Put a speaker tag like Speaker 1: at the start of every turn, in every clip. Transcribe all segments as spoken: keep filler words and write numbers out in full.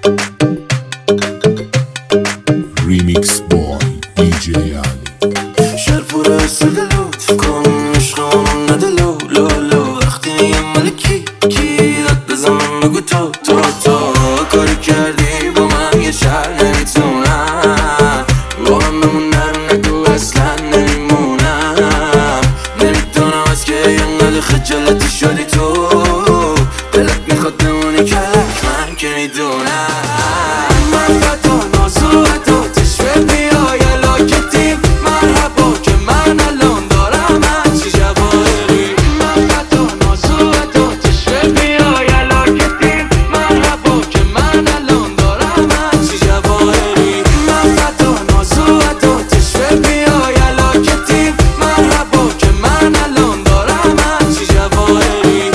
Speaker 1: ریمیکس بای دی جی علی.
Speaker 2: شهر پر از لطف کن عشقم نده لو لو لو. وقتی میگم مال کی کی داد بزن بگو تو تو تو. کاری کردی با من یه شهر نمیتونم با من بمونم نگو اصلا نمیمونم. نمیدونم از که اینقدر خجالتی شدی تو. دلت میخواد بمونی کلک من که میدونم. من فتا نازو حتا تشوه بیای لاکتیم مرحبا که من الان دارم هرچی جواهری. من فتا نازو حتا تشوه بیای لاکتیم مرحبا که من الان دارم هرچی جواهری. من فتا نازو حتا تشوه بیای لاکتیم مرحبا که من الان دارم هرچی جواهری.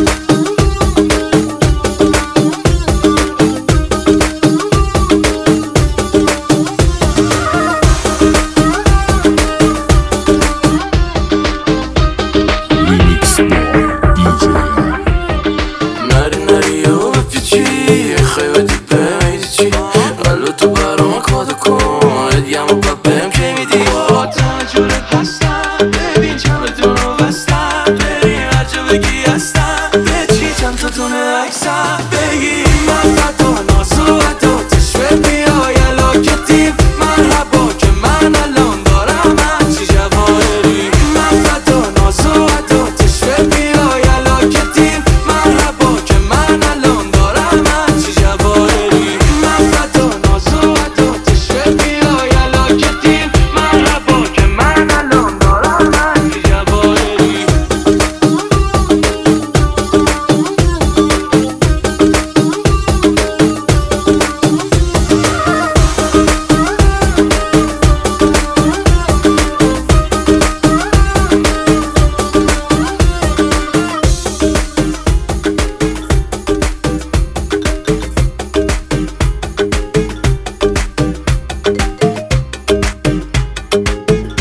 Speaker 1: ریمیکس بای دی جی علی.
Speaker 2: نری نری و بپیچی خیلی دیپه میدی چی قلب تو برام کادو کن هدیم و پا بهم که میدی. با تنجورت هستم ببین چمدون رو بستم بری هر جا بگی هستم به چی چند تا تونه عکسم بگی. من فتا نازو حتا تشوه بیای لاکتیم مرحبا که من الان دارم هرچی جواهری. من فتا نازو حتا تشوه بیای لاکتیم مرحبا که من الان دارم هرچی جواهری. من فتا نازو حتا تشوه بیای لاکتیم مرحبا که من الان دارم هرچی جواهری.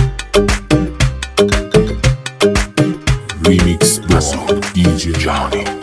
Speaker 1: ریمیکس بای دی جی علی.